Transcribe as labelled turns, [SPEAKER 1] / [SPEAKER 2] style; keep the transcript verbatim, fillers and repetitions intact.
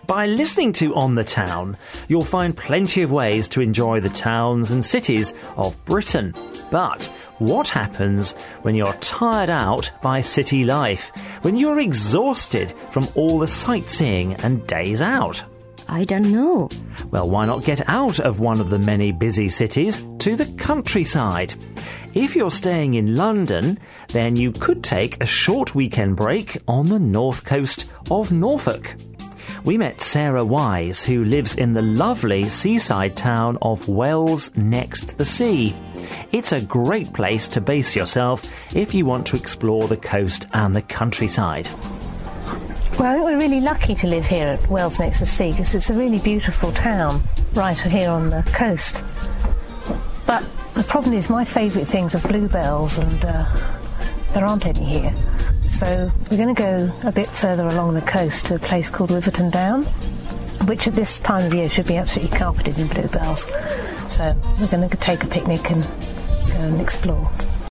[SPEAKER 1] By listening to On the Town, you'll find plenty of ways to enjoy the towns and cities of Britain. But what happens when you're tired out by city life? When you're exhausted from all the sightseeing and days out?
[SPEAKER 2] I don't know.
[SPEAKER 1] Well, why not get out of one of the many busy cities to the countryside? If you're staying in London, then you could take a short weekend break on the north coast of Norfolk. We met Sarah Wise, who lives in the lovely seaside town of Wells next the sea. It's a great place to base yourself if you want to explore the coast and the countryside.
[SPEAKER 3] Well, I think we're really lucky to live here at Wells next to the sea because it's a really beautiful town right here on the coast. But the problem is my favourite things are bluebells and uh, there aren't any here. So we're going to go a bit further along the coast to a place called Riverton Down, which at this time of year should be absolutely carpeted in bluebells. So we're going to take a picnic and go and explore.